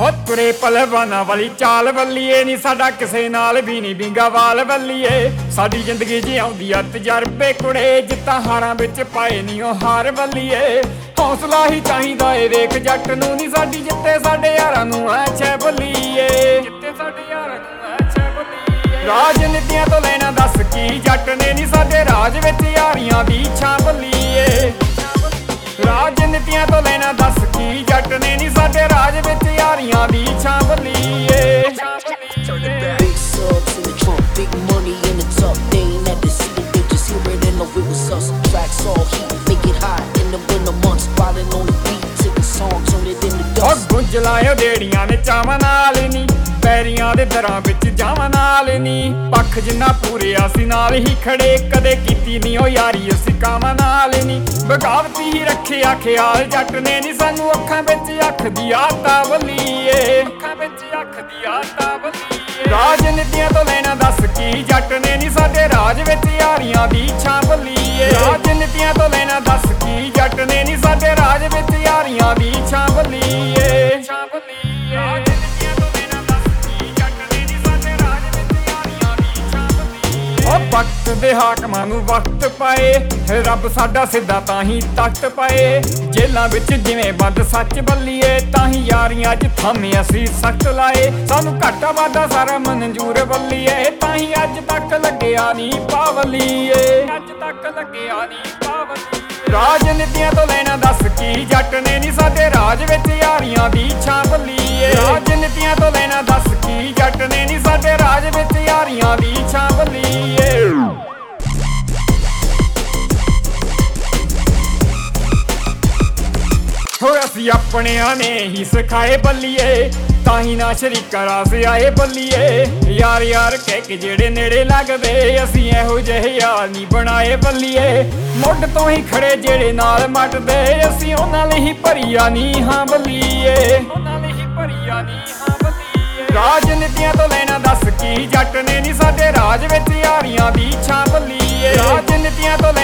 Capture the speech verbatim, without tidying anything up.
ਹੋ ਤੁਰੇ ਪਲਵਾਨਾਂ ਵਾਲੀ ਚਾਲ ਬੱਲੀਏ ਨੀ ਸਾਡਾ ਕਿਸੇ ਨਾਲ ਵੀ ਨੀ ਵਿੰਗਾ ਵਾਲ ਬੱਲੀਏ ਸਾਡੀ ਜ਼ਿੰਦਗੀ ਜਿਉਂਦੀ ਆ ਤਜਰਬੇ ਕੁੜੇ ਜਿੱਤਾਂ ਹਾਰਾਂ ਵਿੱਚ ਪਾਏ ਨੀ ਉਹ ਹਾਰ ਬੱਲੀਏ ਹੌਸਲਾ ਹੀ ਚਾਹੀਦਾ ਏ ਵੇਖ ਜੱਟ ਨੂੰ ਨੀ ਸਾਡੀ ਜਿੱਤੇ ਸਾਡੇ ਯਾਰਾਂ ਨੂੰ ਐ ਛੇ ਬੱਲੀਏ ਜਿੱਤੇ ਸਾਡੇ ਯਾਰਾਂ ਨੂੰ ਐ ਛੇ ਬੱਲੀਏ ਰਾਜਨੀਤੀਆਂ ਤੋਂ ਲੈਣਾ ਦੱਸ ਕੀ ਜੱਟ ਨੇ ਨੀ ਸਾਡੇ ਰਾਜ ਵਿੱਚ ਯਾਰੀਆਂ ਦੀ ਛਾਂ ਬੱਲੀਏ ਰਾਜਨੀਤੀਆਂ ਤੋਂ ਲੈਣਾ ਦੱਸ ਕੀ ਜੱਟ ਨੇ ਨੀ ਸਾਡੇ ਰਾਜ ਵਿੱਚ ਯਾਰੀਆਂ ਦੀ ਛਾਂ ਬੱਲੀਏ Big subs in the trunk, big money in the tuck. They ain't at the city, they just hear it and know it was us. Tracks all heat, make it hot in the winter months. Riding on the beat, taking songs, turn it in the ਉਹ dust. ਗੁੰਜ ਲਾਇਓ ਦੇੜੀਆਂ ਨੇ ਚਾਵਾਂ ਨਾਲ ਨੀ ਪੈਰੀਆਂ ਦੇ ਦਰਾਂ ਵਿੱਚ ਜਾਵਾਂ ਨਾਲ ਨੀ ਪੱਖ ਜਿੰਨਾ ਪੂਰਿਆ ਸੀ ਨਾਲ ਹੀ ਖੜੇ ਕਦੇ ਕੀਤੀ ਨੀ ਉਹ ਯਾਰੀ ਅਸੀਂ ਕਾਵਾਂ ਨਾਲ ਨੀ ਬਗਾਵਤੀ ਹੀ ਰੱਖਿਆ ਖਿਆਲ ਜੱਟ ਨੇ ਨੀ ਸਾਨੂੰ ਅੱਖਾਂ ਵਿੱਚ ਅੱਖ ਦੀ ਆਤਾ ਬੱਲੀਏ ਅੱਖਾਂ ਵਿੱਚ ਅੱਖ ਦੀ ਆਤਾ ਬੱਲੀਏ ਰਾਜਨੀਤੀਆਂ ਤੋਂ ਲੈਣਾ ਦੱਸ ਕੀ ਜੱਟ ਨੇ ਨੀ ਸਾਡੇ ਰਾਜ ਵਿੱਚ ਯਾਰੀਆਂ ਦੀ ਛਾਂ ਬੱਲੀਏ ਰਾਜਨੀਤੀਆਂ ਤੋਂ ਲੈਣਾ ਦੱਸ ਕੀ ਜੱਟ ਨੇ ਨੀ ਸਾਡੇ ਰਾਜ ਵਿੱਚ ਯਾਰੀਆਂ ਦੀ ਛਾਂ ਬੱਲੀਏ ਛਾਂ ਬੱਲੀਏ ਰਾਜਨੀਤੀਆਂ ਤੋਂ ਲੈਣਾ ਦੱਸ ਕੀ ਜੱਟ ਨੇ ਨੀ ਸਾਡੇ ਰਾਜ ਵਿੱਚ ਯਾਰੀਆਂ ਦੀ ਛਾਂ ਬੱਲੀਏ ਉਹ ਵਕਤ ਦੇ ਹਾਕਮਾਂ ਨੂੰ ਵਕਤ ਪਾਏ ਰੱਬ ਸਾਡਾ ਸਿੱਧਾ ਤਾਂ ਹੀ ਤਖਤ ਪਾਏ ਜੇਲਾਂ ਵਿੱਚ ਜਿਵੇਂ ਬੰਦ ਸੱਚ ਬੱਲੀਏ ਤਾਂ ਹੀ ਯਾਰੀਆਂ 'ਚ ਥਾਮੇ ਅਸੀਂ ਸਖਤ ਲਾਏ ਸਾਨੂੰ ਘਾਟਾ ਵਾਧਾ ਸਾਰਾ ਮਨਜ਼ੂਰ ਬੱਲੀਏ ਤਾਂ ਹੀ ਅੱਜ ਤੱਕ ਲੱਗਿਆ ਨੀ ਪਾਵਲੀਏ ਅੱਜ ਤੱਕ ਲੱਗਿਆ ਨੀ ਪਾਵਲੀਏ ਰਾਜਨੀਤੀਆਂ ਤੋਂ ਲੈਣਾ ਦੱਸ ਕੀ ਜੱਟ ਨੇ ਨੀ ਸਾਡੇ ਰਾਜ ਵਿੱਚ ਯਾਰੀਆਂ ਦੀ ਛਾਂ ਬੱਲੀਏ ਰਾਜਨੀਤੀਆਂ ਤੋਂ ਲੈਣਾ ਦੱਸ ਕੀ ਜੱਟ ਨੇ ਨੀ ਸਾਡੇ ਰਾਜ ਵਿੱਚ ਯਾਰੀਆਂ ਦੀ ਛਾਂ ਬੱਲੀਏ ਹੋ ਅਸੀਂ ਆਪਣਿਆਂ ਨੇ ਹੀ ਸਿਖਾਏ ਬੱਲੀਏ ਤਾਂ ਹੀ ਨਾ ਸ਼ਰੀਕਾ ਰਾਸ ਆਏ ਬੱਲੀਏ ਯਾਰ ਯਾਰ ਕਹਿ ਕੇ ਜਿਹੜੇ ਨੇੜੇ ਲੱਗਦੇ ਅਸੀਂ ਇਹੋ ਜਿਹੇ ਯਾਰ ਨਹੀਂ ਬਣਾਏ ਬੱਲੀਏ ਮੁੱਢ ਤੋਂ ਹੀ ਖੜੇ ਜਿਹੜੇ ਨਾਲ ਮੱਟਦੇ ਅਸੀਂ ਉਹਨਾਂ ਲਈ ਹੀ ਭਰੀਆ ਨਹੀਂ ਹਾਂ ਬੱਲੀਏ ਉਹਨਾਂ ਲਈ ਹੀ ਭਰੀਆ ਨਹੀਂ ਹਾਂ ਬੱਲੀਏ ਰਾਜਨੀਤੀਆਂ ਤੋਂ ਲੈਣਾ ਦੱਸ ਕੀ ਜੱਟ ਨੇ ਨਹੀਂ ਸਾਡੇ ਰਾਜ ਵਿੱਚ ਯਾਰੀਆਂ ਦੀ ਛਾਂ ਬੱਲੀਏ ਰਾਜਨੀਤੀਆਂ ਤੋਂ